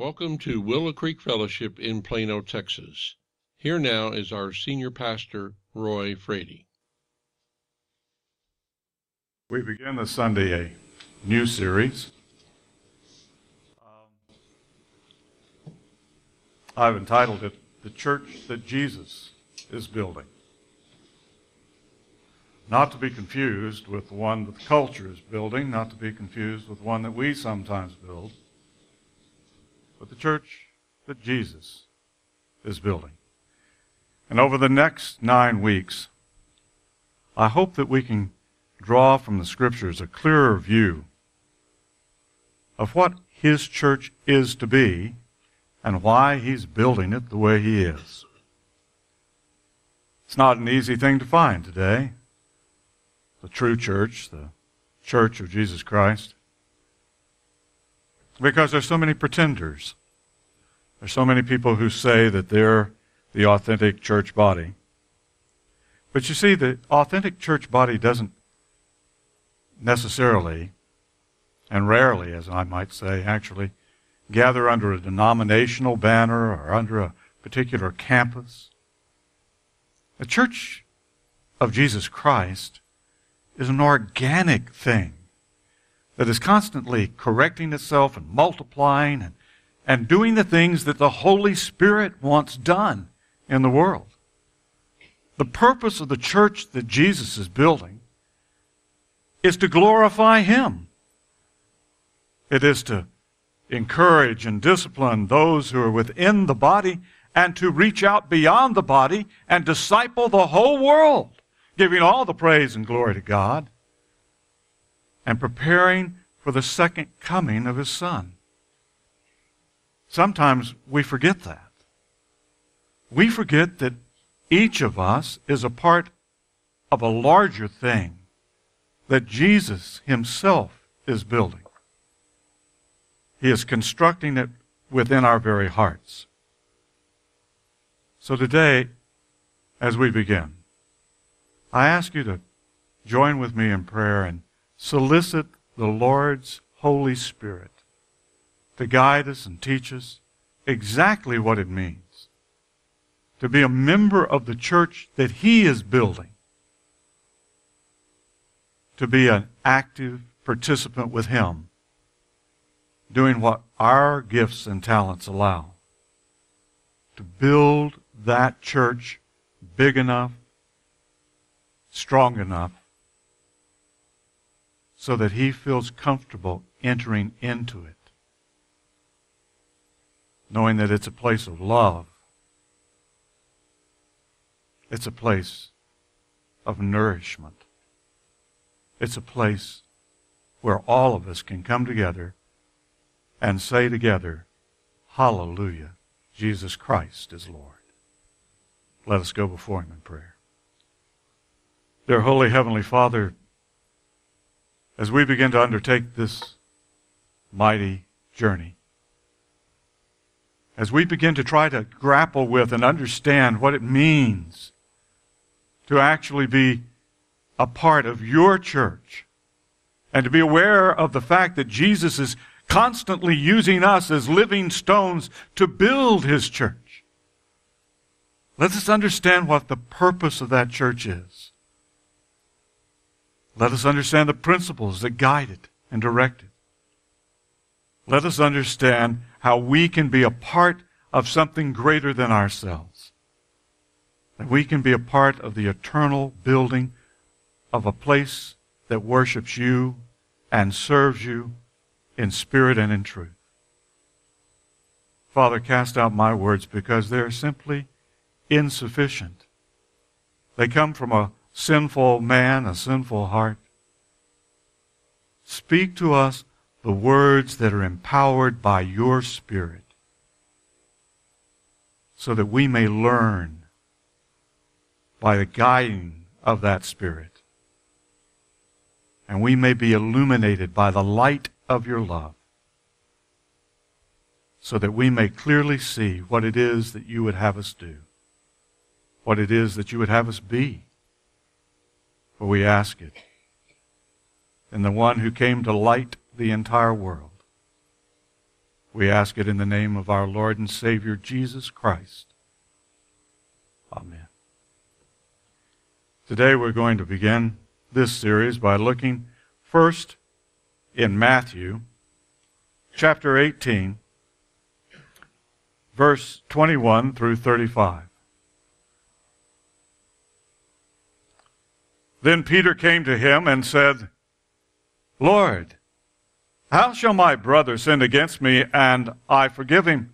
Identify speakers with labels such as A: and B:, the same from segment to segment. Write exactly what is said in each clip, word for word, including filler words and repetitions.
A: Welcome to Willow Creek Fellowship in Plano, Texas. Here now is our senior pastor, Roy Frady.
B: We begin this Sunday a new series. Um, I've entitled it, The Church That Jesus is Building. Not to be confused with the one that the culture is building, not to be confused with the one that we sometimes build, but the church that Jesus is building. And over the next nine weeks, I hope that we can draw from the Scriptures a clearer view of what His church is to be and why He's building it the way He is. It's not an easy thing to find today, the true church, the church of Jesus Christ, because there's so many pretenders. There's so many people who say that they're the authentic church body. But you see, the authentic church body doesn't necessarily, and rarely, as I might say, actually, gather under a denominational banner or under a particular campus. The church of Jesus Christ is an organic thing that is constantly correcting itself and multiplying and, and doing the things that the Holy Spirit wants done in the world. The purpose of the church that Jesus is building is to glorify Him. It is to encourage and discipline those who are within the body and to reach out beyond the body and disciple the whole world, giving all the praise and glory to God and preparing for the second coming of His Son. Sometimes we forget that. We forget that each of us is a part of a larger thing that Jesus Himself is building. He is constructing it within our very hearts. So today, as we begin, I ask you to join with me in prayer and solicit the Lord's Holy Spirit to guide us and teach us exactly what it means to be a member of the church that He is building, to be an active participant with Him, doing what our gifts and talents allow, to build that church big enough, strong enough, so that He feels comfortable entering into it, knowing that it's a place of love. It's a place of nourishment. It's a place where all of us can come together and say together, Hallelujah, Jesus Christ is Lord. Let us go before Him in prayer. Dear Holy Heavenly Father, as we begin to undertake this mighty journey, as we begin to try to grapple with and understand what it means to actually be a part of Your church and to be aware of the fact that Jesus is constantly using us as living stones to build His church, let us understand what the purpose of that church is. Let us understand the principles that guide it and direct it. Let us understand how we can be a part of something greater than ourselves. That we can be a part of the eternal building of a place that worships You and serves You in spirit and in truth. Father, cast out my words because they are simply insufficient. They come from a sinful man, a sinful heart. Speak to us the words that are empowered by Your Spirit so that we may learn by the guiding of that Spirit, and we may be illuminated by the light of Your love so that we may clearly see what it is that You would have us do, what it is that You would have us be. For we ask it in the one who came to light the entire world, We ask it in the name of our Lord and Savior, Jesus Christ. Amen. Today we're going to begin this series by looking first in Matthew chapter eighteen, verse twenty-one through thirty-five. Then Peter came to him and said, Lord, how shall my brother sin against me and I forgive him?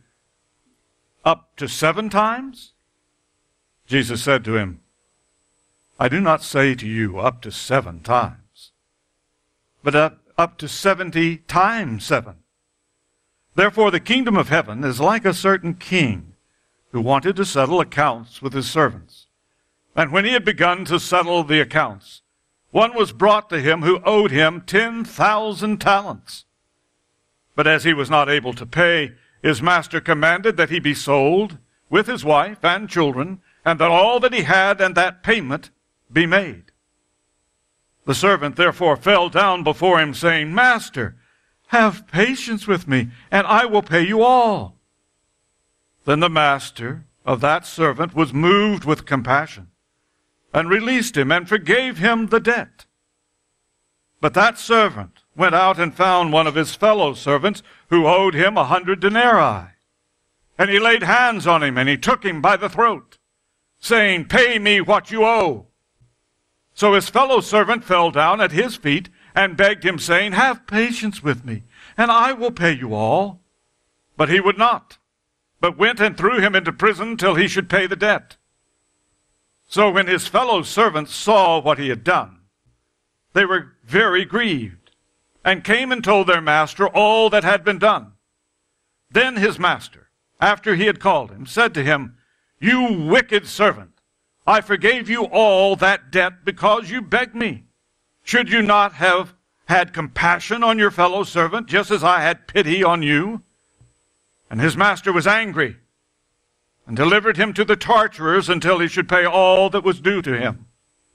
B: Up to seven times? Jesus said to him, I do not say to you up to seven times, but up, up to seventy times seven. Therefore the kingdom of heaven is like a certain king who wanted to settle accounts with his servants. And when he had begun to settle the accounts, one was brought to him who owed him ten thousand talents. But as he was not able to pay, his master commanded that he be sold with his wife and children, and that all that he had and that payment be made. The servant therefore fell down before him, saying, Master, have patience with me, and I will pay you all. Then the master of that servant was moved with compassion, and released him, and forgave him the debt. But that servant went out and found one of his fellow servants who owed him a hundred denarii. And he laid hands on him, and he took him by the throat, saying, Pay me what you owe. So his fellow servant fell down at his feet and begged him, saying, Have patience with me, and I will pay you all. But he would not, but went and threw him into prison till he should pay the debt. So when his fellow servants saw what he had done, they were very grieved, and came and told their master all that had been done. Then his master, after he had called him, said to him, You wicked servant, I forgave you all that debt because you begged me. Should you not have had compassion on your fellow servant, just as I had pity on you? And his master was angry, and delivered him to the torturers until he should pay all that was due to him.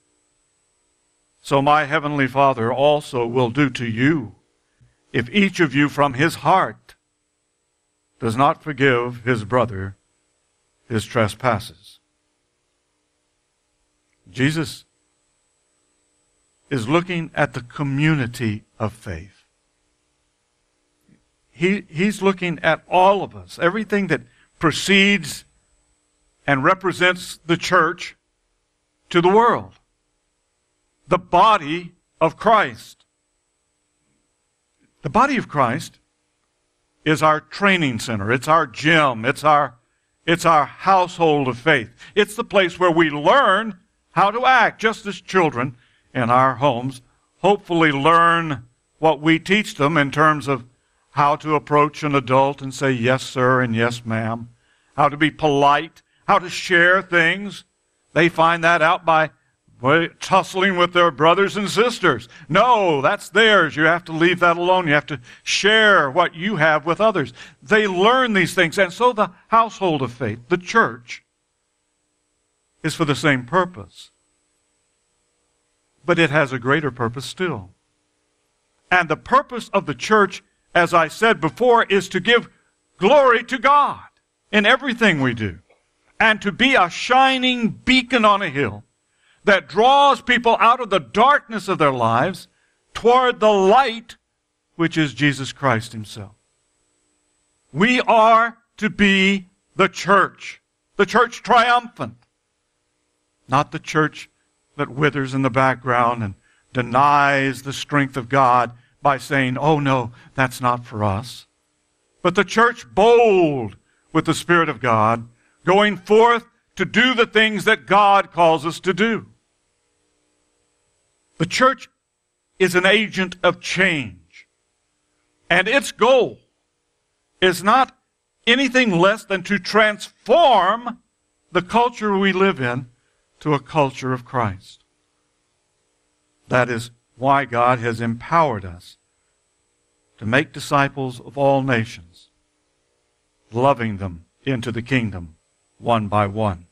B: So my heavenly Father also will do to you, if each of you from his heart does not forgive his brother his trespasses. Jesus is looking at the community of faith. He, he's looking at all of us, everything that precedes and represents the church to the world. The body of Christ. The body of Christ is our training center. It's our gym. It's our, it's our household of faith. It's the place where we learn how to act, just as children in our homes hopefully learn what we teach them in terms of how to approach an adult and say yes, sir, and yes, ma'am, how to be polite, how to share things. They find that out by tussling with their brothers and sisters. No, that's theirs. You have to leave that alone. You have to share what you have with others. They learn these things. And so the household of faith, the church, is for the same purpose. But it has a greater purpose still. And the purpose of the church, as I said before, is to give glory to God in everything we do, and to be a shining beacon on a hill that draws people out of the darkness of their lives toward the light, which is Jesus Christ himself. We are to be the church, the church triumphant, not the church that withers in the background and denies the strength of God by saying, oh no, that's not for us. But the church bold with the Spirit of God, going forth to do the things that God calls us to do. The church is an agent of change, and its goal is not anything less than to transform the culture we live in to a culture of Christ. That is why God has empowered us to make disciples of all nations, loving them into the kingdom one by one.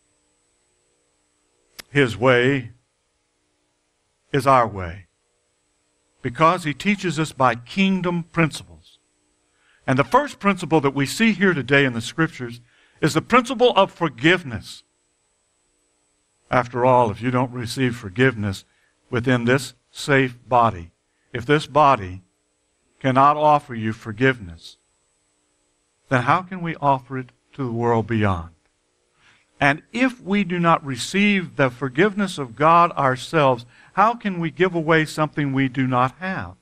B: His way is our way, because he teaches us by kingdom principles. And the first principle that we see here today in the Scriptures is the principle of forgiveness. After all, if you don't receive forgiveness within this safe body, if this body cannot offer you forgiveness, then how can we offer it to the world beyond? And if we do not receive the forgiveness of God ourselves, how can we give away something we do not have?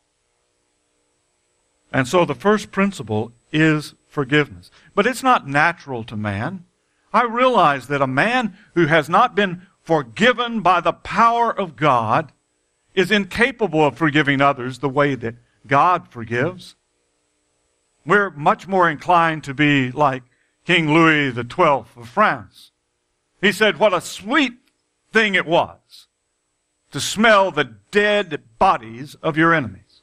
B: And so the first principle is forgiveness. But it's not natural to man. I realize that a man who has not been forgiven by the power of God is incapable of forgiving others the way that God forgives. We're much more inclined to be like King Louis the twelfth of France. He said, what a sweet thing it was to smell the dead bodies of your enemies.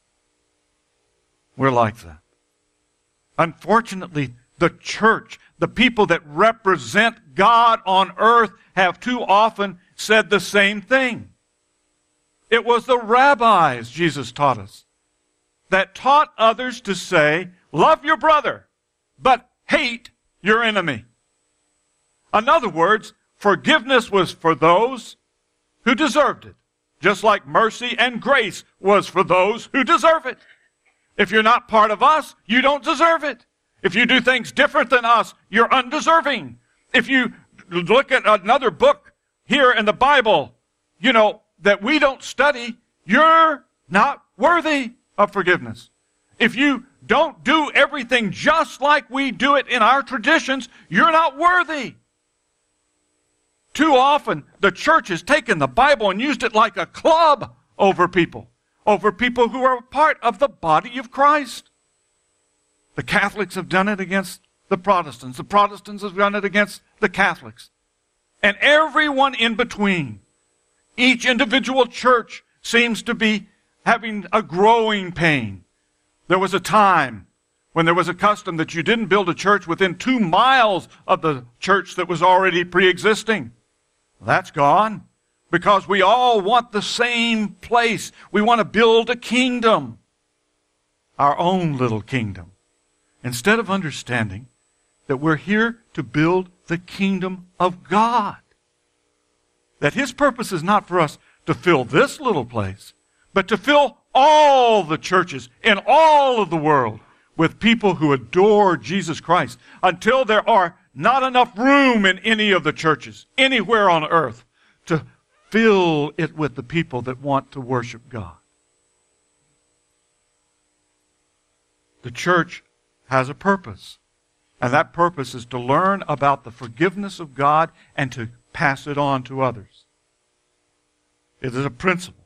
B: We're like that. Unfortunately, the church, the people that represent God on earth, have too often said the same thing. It was the rabbis, Jesus taught us, that taught others to say, love your brother, but hate your enemy. In other words, forgiveness was for those who deserved it, just like mercy and grace was for those who deserve it. If you're not part of us, you don't deserve it. If you do things different than us, you're undeserving. If you look at another book here in the Bible, you know, that we don't study, you're not worthy of forgiveness. If you don't do everything just like we do it in our traditions, you're not worthy. Too often, the church has taken the Bible and used it like a club over people, over people who are part of the body of Christ. The Catholics have done it against the Protestants. The Protestants have done it against the Catholics. And everyone in between. Each individual church seems to be having a growing pain. There was a time when there was a custom that you didn't build a church within two miles of the church that was already pre-existing. That's gone because we all want the same place. We want to build a kingdom, our own little kingdom, instead of understanding that we're here to build the kingdom of God. That His purpose is not for us to fill this little place, but to fill all the churches in all of the world with people who adore Jesus Christ until there are not enough room in any of the churches, anywhere on earth, to fill it with the people that want to worship God. The church has a purpose, and that purpose is to learn about the forgiveness of God and to pass it on to others. It is a principle.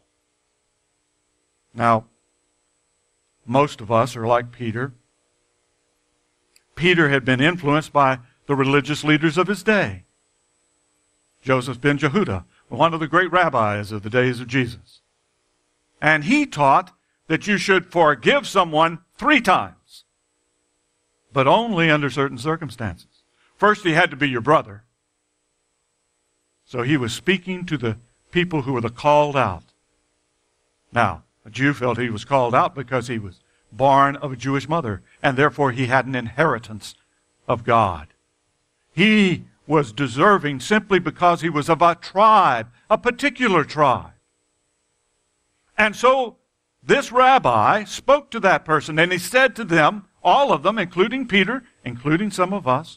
B: Now, most of us are like Peter. Peter had been influenced by the religious leaders of his day. Joseph ben Jehuda, one of the great rabbis of the days of Jesus. And he taught that you should forgive someone three times, but only under certain circumstances. First, he had to be your brother. So he was speaking to the people who were the called out. Now, a Jew felt he was called out because he was born of a Jewish mother, and therefore he had an inheritance of God. He was deserving simply because he was of a tribe, a particular tribe. And so this rabbi spoke to that person, and he said to them, all of them, including Peter, including some of us,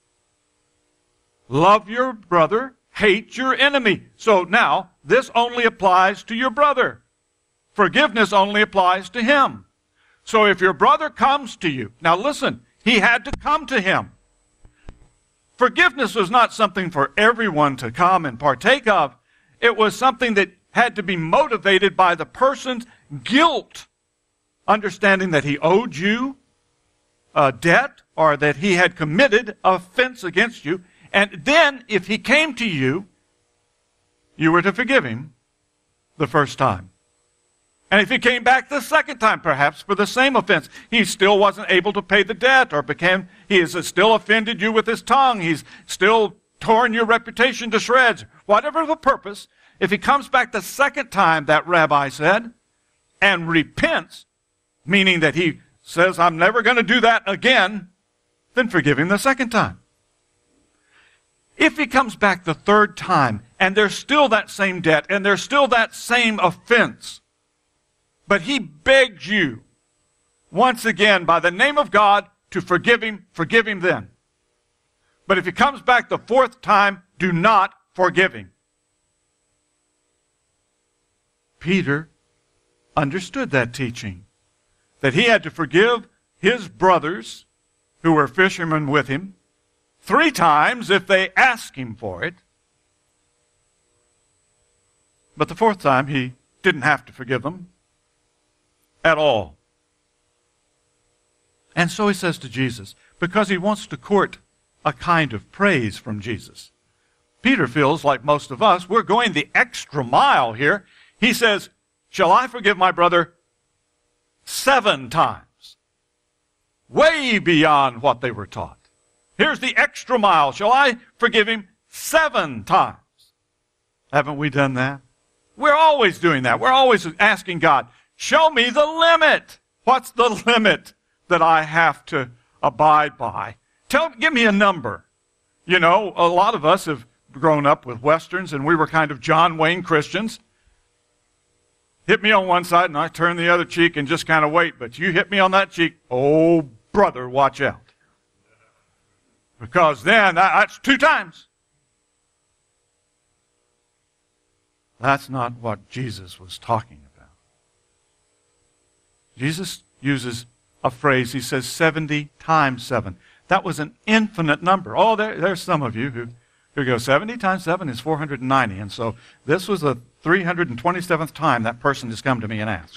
B: love your brother, hate your enemy. So now, this only applies to your brother. Forgiveness only applies to him. So if your brother comes to you, now listen, he had to come to him. Forgiveness was not something for everyone to come and partake of. It was something that had to be motivated by the person's guilt, understanding that he owed you a debt or that he had committed offense against you. And then, if he came to you, you were to forgive him the first time. And if he came back the second time, perhaps for the same offense, he still wasn't able to pay the debt, or became, he has still offended you with his tongue, he's still torn your reputation to shreds, whatever the purpose, if he comes back the second time, that rabbi said, and repents, meaning that he says, I'm never going to do that again, then forgive him the second time. If he comes back the third time, and there's still that same debt, and there's still that same offense, but he begs you, once again, by the name of God, to forgive him, forgive him then. But if he comes back the fourth time, do not forgive him. Peter understood that teaching, that he had to forgive his brothers who were fishermen with him three times if they asked him for it. But the fourth time, he didn't have to forgive them at all. And so he says to Jesus, because he wants to court a kind of praise from Jesus. Peter feels like most of us, we're going the extra mile here. He says, shall I forgive my brother seven times? Way beyond what they were taught. Here's the extra mile. Shall I forgive him seven times? Haven't we done that? We're always doing that. We're always asking God, show me the limit. What's the limit that I have to abide by? Tell, give me a number. You know, a lot of us have grown up with Westerns, and we were kind of John Wayne Christians. Hit me on one side, and I turn the other cheek and just kind of wait. But you hit me on that cheek, oh, brother, watch out. Because then, that, that's two times. That's not what Jesus was talking about. Jesus uses a phrase, he says seventy times seven. That was an infinite number. Oh, there, there's some of you who, who go, seventy times seven is four hundred ninety. And so this was the three hundred twenty-seventh time that person has come to me and asked.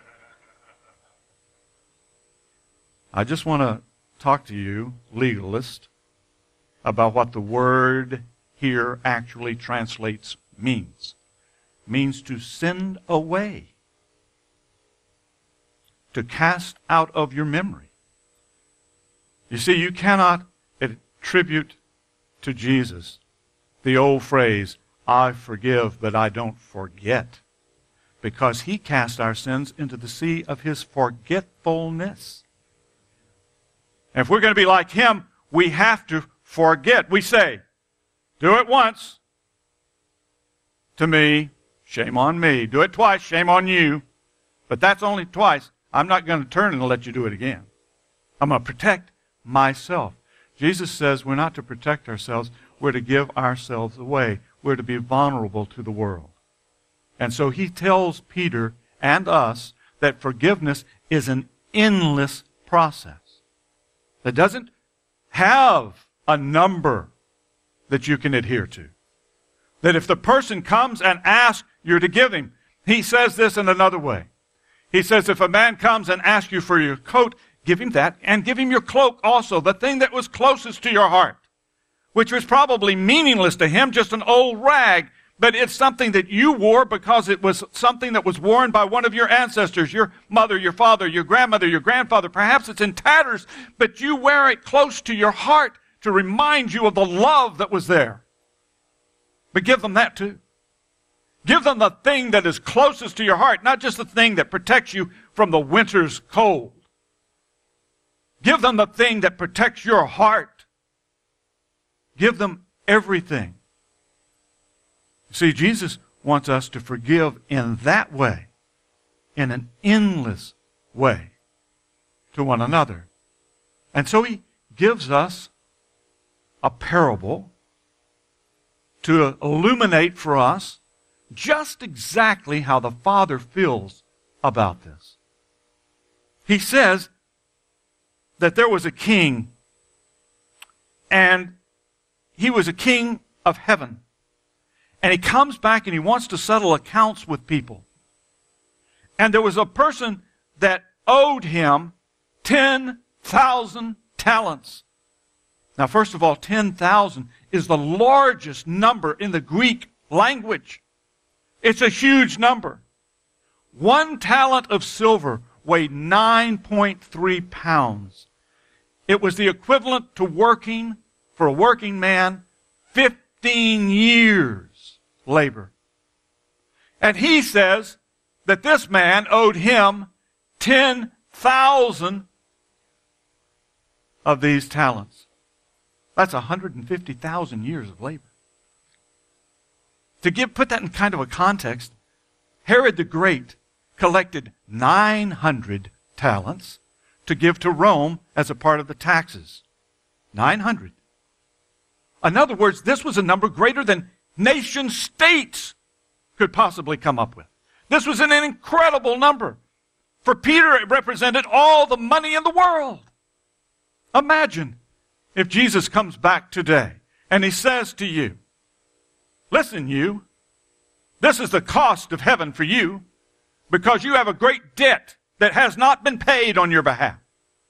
B: I just want to talk to you, legalist, about what the word here actually translates means. Means to send away. To cast out of your memory. You see, you cannot attribute to Jesus the old phrase, I forgive, but I don't forget. Because he cast our sins into the sea of his forgetfulness. And if we're going to be like him, we have to forget. We say, do it once. To me, shame on me. Do it twice, shame on you. But that's only twice. I'm not going to turn and let you do it again. I'm going to protect myself. Jesus says we're not to protect ourselves. We're to give ourselves away. We're to be vulnerable to the world. And so he tells Peter and us that forgiveness is an endless process. That doesn't have a number that you can adhere to. That if the person comes and asks, you're to give him. He says this in another way. He says, if a man comes and asks you for your coat, give him that, and give him your cloak also, the thing that was closest to your heart, which was probably meaningless to him, just an old rag, but it's something that you wore because it was something that was worn by one of your ancestors, your mother, your father, your grandmother, your grandfather. Perhaps it's in tatters, but you wear it close to your heart to remind you of the love that was there. But give them that too. Give them the thing that is closest to your heart, not just the thing that protects you from the winter's cold. Give them the thing that protects your heart. Give them everything. See, Jesus wants us to forgive in that way, in an endless way, to one another. And so he gives us a parable to illuminate for us just exactly how the Father feels about this. He says that there was a king, and he was a king of heaven. And he comes back and he wants to settle accounts with people. And there was a person that owed him ten thousand talents. Now, first of all, ten thousand is the largest number in the Greek language. It's a huge number. One talent of silver weighed nine point three pounds. It was the equivalent to working, for a working man, fifteen years labor. And he says that this man owed him ten thousand of these talents. That's one hundred fifty thousand years of labor. To give, put that in kind of a context, Herod the Great collected nine hundred talents to give to Rome as a part of the taxes. nine hundred. In other words, this was a number greater than nation states could possibly come up with. This was an incredible number. For Peter, it represented all the money in the world. Imagine if Jesus comes back today and he says to you, listen, you, this is the cost of heaven for you because you have a great debt that has not been paid on your behalf.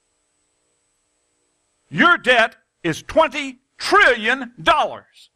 B: Your debt is twenty trillion dollars.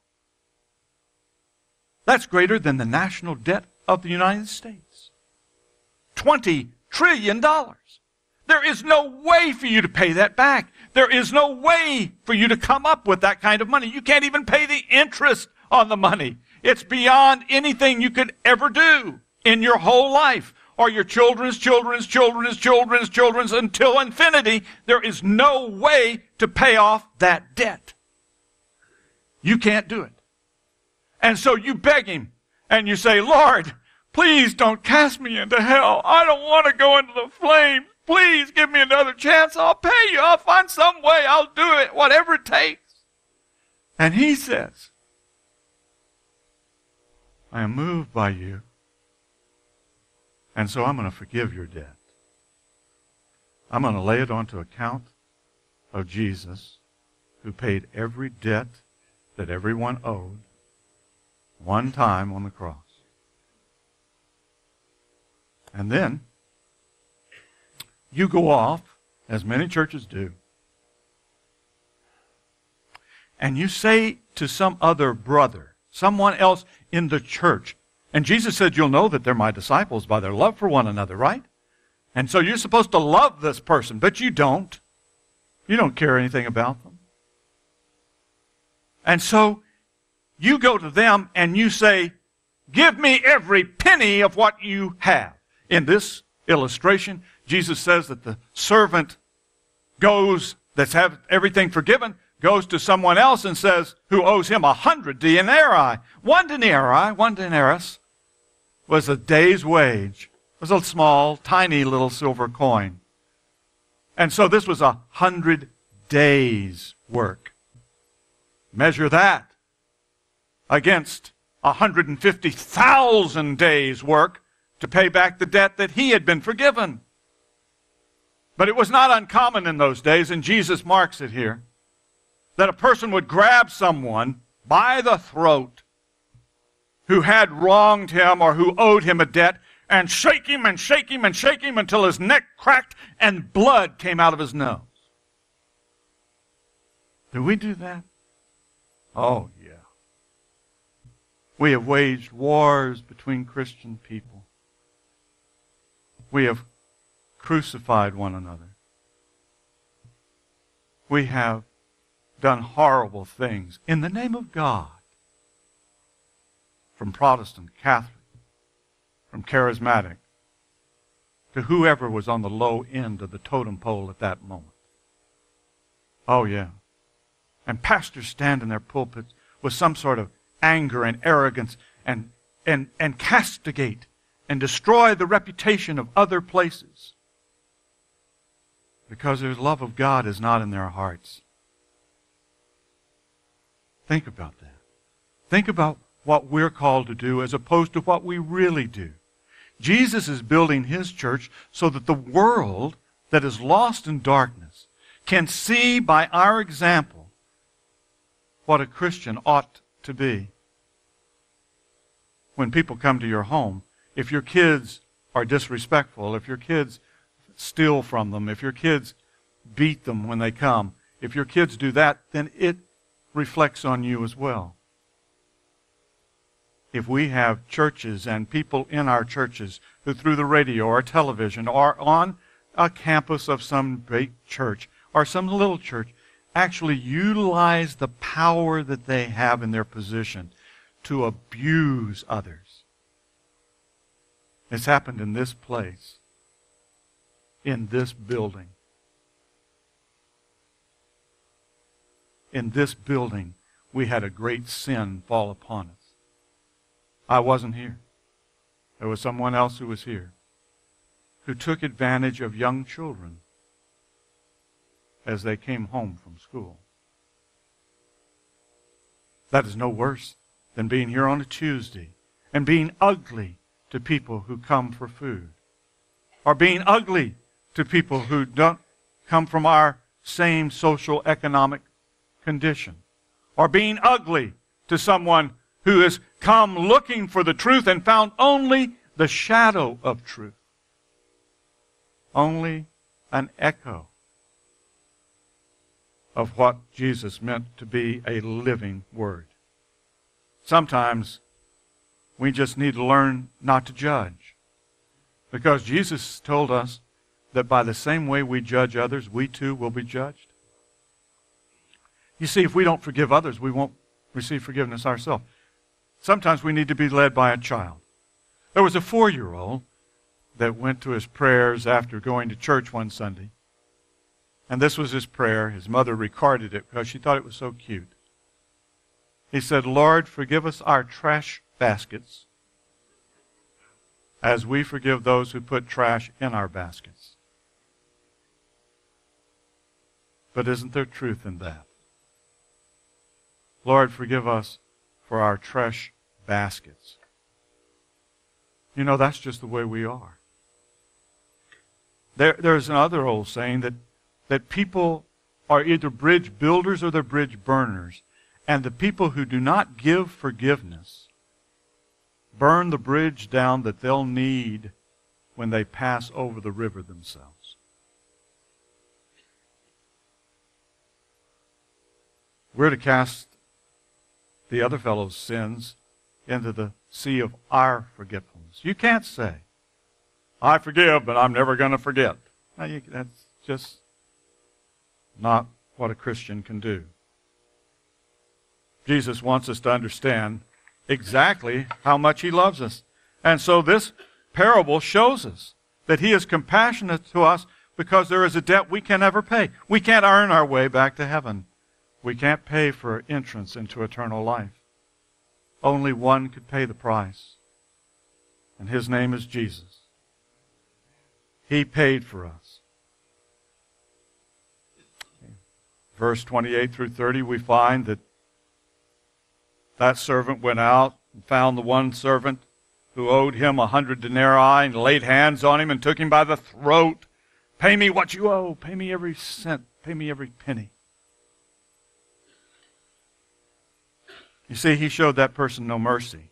B: That's greater than the national debt of the United States. twenty trillion dollars. There is no way for you to pay that back. There is no way for you to come up with that kind of money. You can't even pay the interest on the money. It's beyond anything you could ever do in your whole life, or your children's children's children's children's children's until infinity. There is no way to pay off that debt. You can't do it. And so you beg him and you say, Lord, please don't cast me into hell. I don't want to go into the flames. Please give me another chance. I'll pay you. I'll find some way. I'll do it, whatever it takes. And he says, I am moved by you, and so I'm going to forgive your debt. I'm going to lay it onto account of Jesus, who paid every debt that everyone owed one time on the cross. And then you go off, as many churches do, and you say to some other brother, someone else in the church, and Jesus said, you'll know that they're my disciples by their love for one another, right? And so you're supposed to love this person, but you don't. You don't care anything about them. And so you go to them and you say, give me every penny of what you have. In this illustration, Jesus says that the servant goes, that's have everything forgiven, goes to someone else and says, who owes him a hundred denarii. One denarii, one denarius, was a day's wage. It was a small, tiny little silver coin. And so this was a hundred days' work. Measure that against one hundred fifty thousand days' work to pay back the debt that he had been forgiven. But it was not uncommon in those days, and Jesus marks it here, that a person would grab someone by the throat who had wronged him or who owed him a debt and shake him and shake him and shake him until his neck cracked and blood came out of his nose. Do we do that? Oh, yeah. We have waged wars between Christian people. We have crucified one another. We have done horrible things in the name of God. From Protestant, Catholic, from charismatic, to whoever was on the low end of the totem pole at that moment. Oh, yeah. And pastors stand in their pulpits with some sort of anger and arrogance and, and, and castigate and destroy the reputation of other places because their love of God is not in their hearts. Think about that. Think about what we're called to do as opposed to what we really do. Jesus is building his church so that the world that is lost in darkness can see by our example what a Christian ought to be. When people come to your home, if your kids are disrespectful, if your kids steal from them, if your kids beat them when they come, if your kids do that, then it reflects on you as well. If we have churches and people in our churches who through the radio or television or on a campus of some great church or some little church actually utilize the power that they have in their position to abuse others. It's happened in this place, in this building. in this building we had a great sin fall upon us. I wasn't here. There was someone else who was here who took advantage of young children as they came home from school. That is no worse than being here on a Tuesday and being ugly to people who come for food, or being ugly to people who don't come from our same social economic condition, or being ugly to someone who has come looking for the truth and found only the shadow of truth, only an echo of what Jesus meant to be a living word. Sometimes we just need to learn not to judge, because Jesus told us that by the same way we judge others, we too will be judged. You see, if we don't forgive others, we won't receive forgiveness ourselves. Sometimes we need to be led by a child. There was a four-year-old that went to his prayers after going to church one Sunday. And this was his prayer. His mother recorded it because she thought it was so cute. He said, "Lord, forgive us our trash baskets as we forgive those who put trash in our baskets." But isn't there truth in that? Lord, forgive us for our trash baskets. You know, that's just the way we are. There, there's another old saying that, that people are either bridge builders or they're bridge burners. And the people who do not give forgiveness burn the bridge down that they'll need when they pass over the river themselves. We're to cast the other fellow's sins into the sea of our forgetfulness. You can't say, "I forgive, but I'm never going to forget." Now, you, that's just not what a Christian can do. Jesus wants us to understand exactly how much He loves us. And so this parable shows us that He is compassionate to us because there is a debt we can never pay. We can't earn our way back to heaven. We can't pay for entrance into eternal life. Only one could pay the price, and His name is Jesus. He paid for us. Verse twenty-eight through thirty, we find that that servant went out and found the one servant who owed him a hundred denarii and laid hands on him and took him by the throat. "Pay me what you owe. Pay me every cent. Pay me every penny." You see, he showed that person no mercy,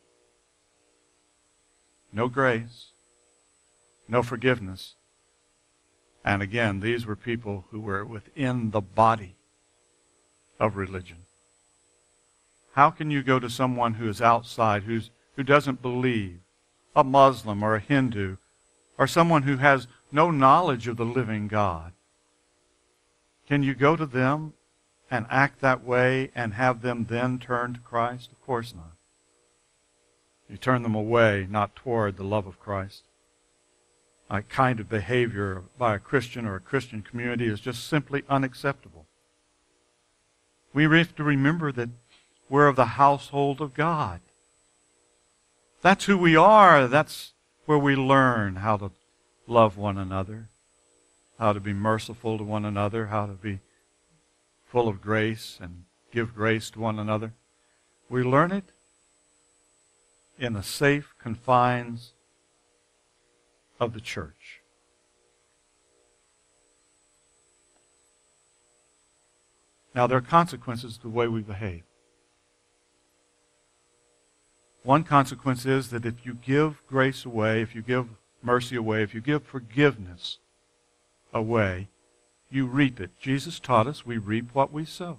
B: no grace, no forgiveness. And again, these were people who were within the body of religion. How can you go to someone who is outside, who's, who doesn't believe, a Muslim or a Hindu, or someone who has no knowledge of the living God? Can you go to them and act that way and have them then turn to Christ? Of course not. You turn them away, not toward the love of Christ. That kind of behavior by a Christian or a Christian community is just simply unacceptable. We have to remember that we're of the household of God. That's who we are. That's where we learn how to love one another, how to be merciful to one another, how to be full of grace and give grace to one another. We learn it in the safe confines of the church. Now, there are consequences to the way we behave. One consequence is that if you give grace away, if you give mercy away, if you give forgiveness away, you reap it. Jesus taught us we reap what we sow.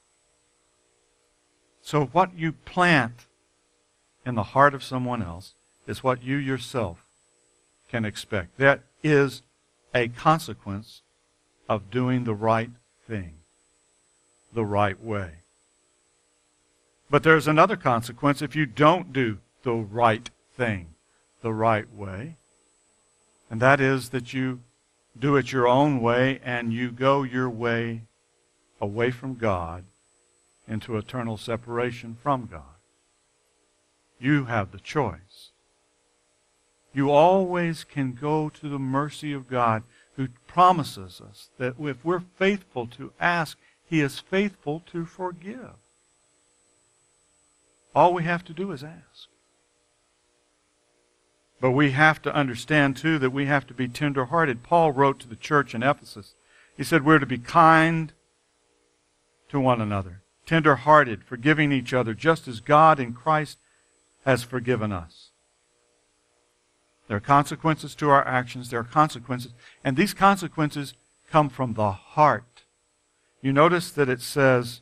B: So what you plant in the heart of someone else is what you yourself can expect. That is a consequence of doing the right thing, the right way. But there's another consequence if you don't do the right thing the right way, and that is that you do it your own way and you go your way away from God into eternal separation from God. You have the choice. You always can go to the mercy of God, who promises us that if we're faithful to ask, He is faithful to forgive. All we have to do is ask. But we have to understand, too, that we have to be tender-hearted. Paul wrote to the church in Ephesus. He said we're to be kind to one another, tender-hearted, forgiving each other, just as God in Christ has forgiven us. There are consequences to our actions. There are consequences. And these consequences come from the heart. You notice that it says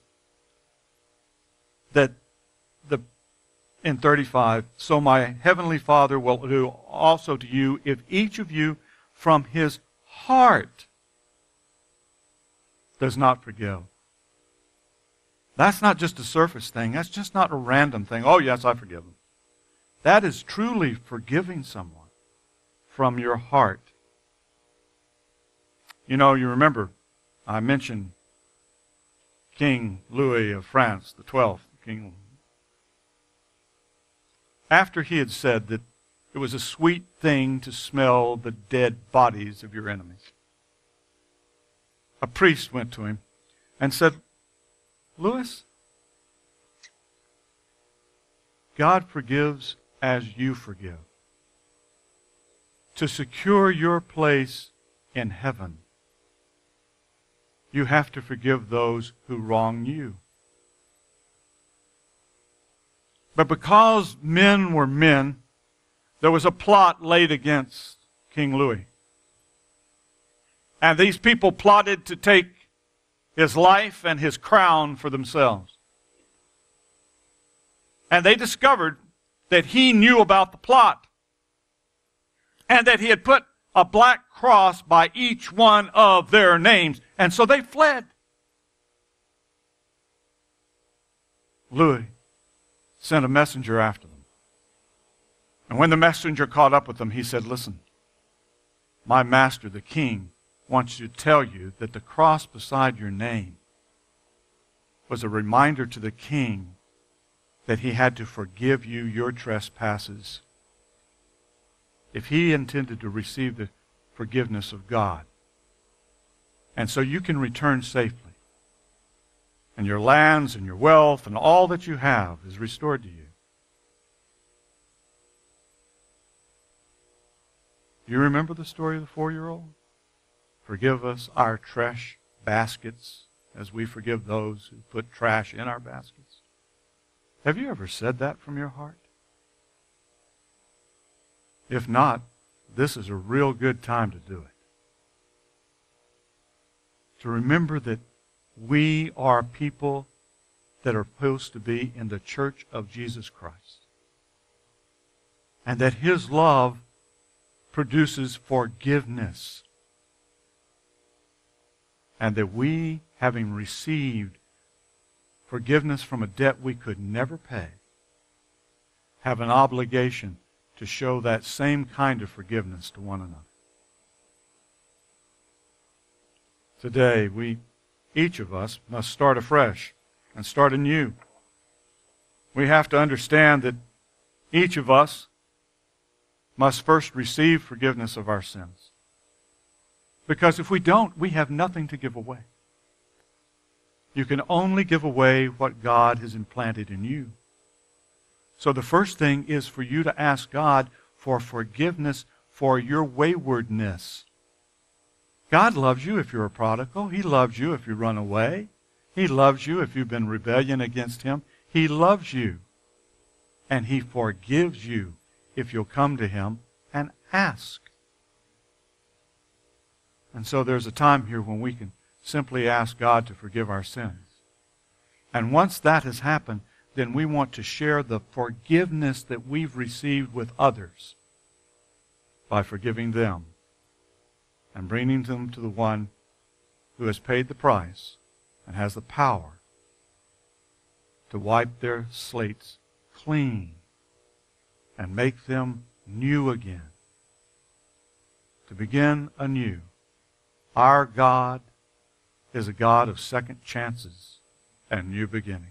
B: that the in thirty-five, so my heavenly Father will do also to you if each of you from his heart does not forgive. That's not just a surface thing. That's just not a random thing. Oh, yes, I forgive them. That is truly forgiving someone from your heart. You know, you remember, I mentioned King Louis of France, the twelfth, King. After he had said that it was a sweet thing to smell the dead bodies of your enemies, a priest went to him and said, Louis, God forgives as you forgive. To secure your place in heaven, you have to forgive those who wrong you. But because men were men, there was a plot laid against King Louis. And these people plotted to take his life and his crown for themselves. And they discovered that he knew about the plot, and that he had put a black cross by each one of their names. And so they fled. Louis sent a messenger after them. And when the messenger caught up with them, he said, listen, my master, the king, wants you to tell you that the cross beside your name was a reminder to the king that he had to forgive you your trespasses if he intended to receive the forgiveness of God. And so you can return safely. And your lands and your wealth and all that you have is restored to you. Do you remember the story of the four-year-old? Forgive us our trash baskets as we forgive those who put trash in our baskets. Have you ever said that from your heart? If not, this is a real good time to do it. To remember that we are people that are supposed to be in the church of Jesus Christ. And that His love produces forgiveness. And that we, having received forgiveness from a debt we could never pay, have an obligation to show that same kind of forgiveness to one another. Today, we, each of us, must start afresh and start anew. We have to understand that each of us must first receive forgiveness of our sins. Because if we don't, we have nothing to give away. You can only give away what God has implanted in you. So the first thing is for you to ask God for forgiveness for your waywardness. God loves you if you're a prodigal. He loves you if you run away. He loves you if you've been rebellion against Him. He loves you. And He forgives you if you'll come to Him and ask. And so there's a time here when we can simply ask God to forgive our sins. And once that has happened, then we want to share the forgiveness that we've received with others by forgiving them and bringing them to the one who has paid the price and has the power to wipe their slates clean and make them new again. To begin anew. Our God is a God of second chances. and new beginnings.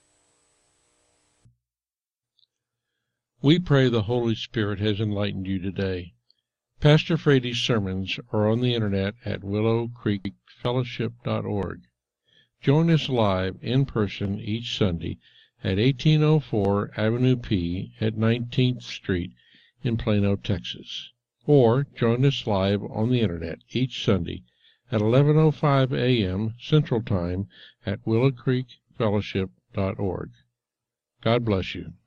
A: We pray the Holy Spirit has enlightened you today. Pastor Frady's sermons are on the internet at willow creek fellowship dot org. Join us live in person each Sunday at eighteen oh four Avenue P at nineteenth Street in Plano, Texas. Or join us live on the internet each Sunday at eleven oh five a m Central Time at willow creek fellowship dot org. God bless you.